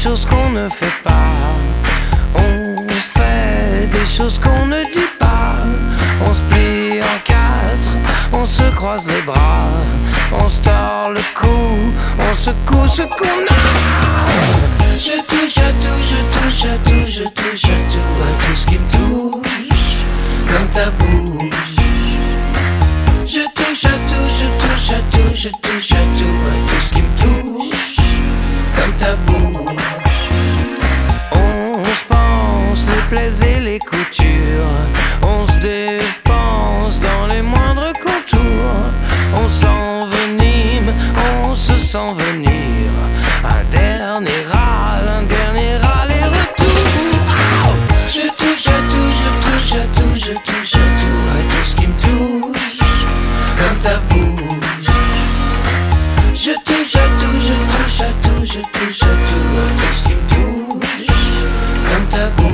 choses qu'on ne fait pas. On se fait des choses qu'on ne dit pas. On se plie en quatre, on se croise les bras, on se tord le cou, on secoue ce qu'on a. Je touche à tout, je touche à tout, je touche à tout ce qui me touche, comme ta bouche. Je touche à tout, je touche à tout, je touche à tout ce qui me touche, comme ta bouche. On se pense les plaies et les coutures, on se dépense dans les moindres contours. On s'envenime, on se sent venir. Un dernier râle et retour. Je touche à tout, je touche à tout, je touche à tout ce qui me touche, comme ta bouche. Je touche à tout, je touche à tout, je touche à tout ce qui me touche, comme ta bouche.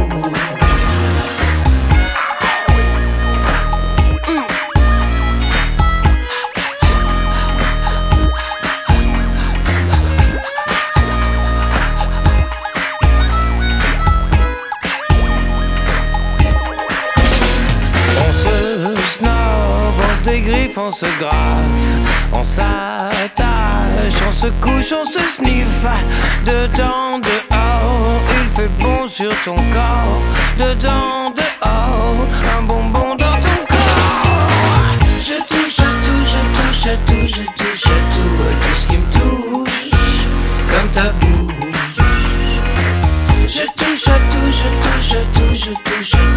Griffes, on se graffe, on s'attache, on se couche, on se sniffe. Dedans, dehors, il fait bon sur ton corps. Dedans, dehors, un bonbon dans ton corps. Je touche à tout, je touche à tout, je touche à tout ce qui me touche, comme ta bouche. Je touche à tout, je touche à tout, je touche à tout.